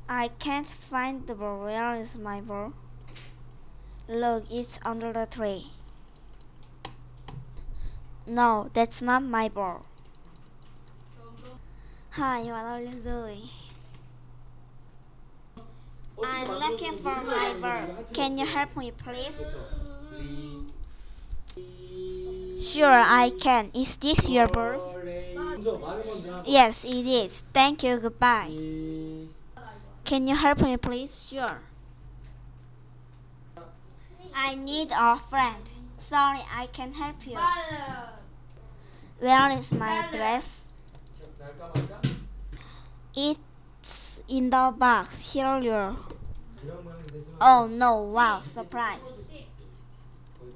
I can't find the ball. Where is my ball? Look, it's under the tree. No, that's not my ball. Hi, what are you doing? I'm looking for my ball. Can you help me, please? Sure, I can. Is this your ball? Yes, it is. Thank you. Goodbye. Can you help me, please? Sure. I need a friend. Sorry, I can't help you. Where is my dress? It's in the box. Here you are. Oh no, wow, surprise.